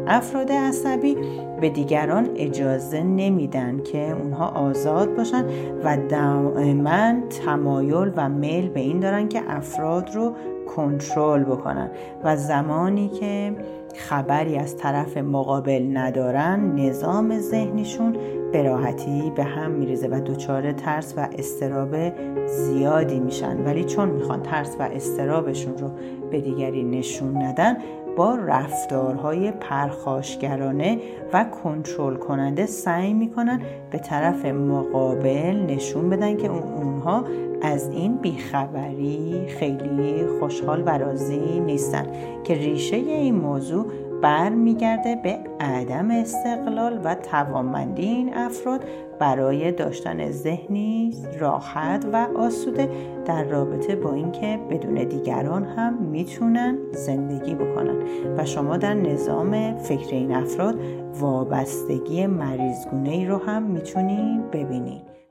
افراد عصبی به دیگران اجازه نمیدن که اونها آزاد باشن و دائما تمایل و میل به این دارن که افراد رو کنترل بکنن و زمانی که خبری از طرف مقابل ندارن نظام ذهنیشون به راحتی به هم میریزه و دچار ترس و اضطراب زیادی میشن. ولی چون میخوان ترس و اضطرابشون رو به دیگری نشون ندن، با رفتارهای پرخاشگرانه و کنترل کننده سعی میکنن به طرف مقابل نشون بدن که اونها از این بیخبری خیلی خوشحال و راضی نیستن، که ریشه این موضوع برمیگرده به عدم استقلال و توانمندی این افراد برای داشتن ذهنی راحت و آسوده در رابطه با اینکه بدون دیگران هم میتونن زندگی بکنن و شما در نظام فکر این افراد وابستگی مریضگونه‌ای رو هم میتونین ببینید.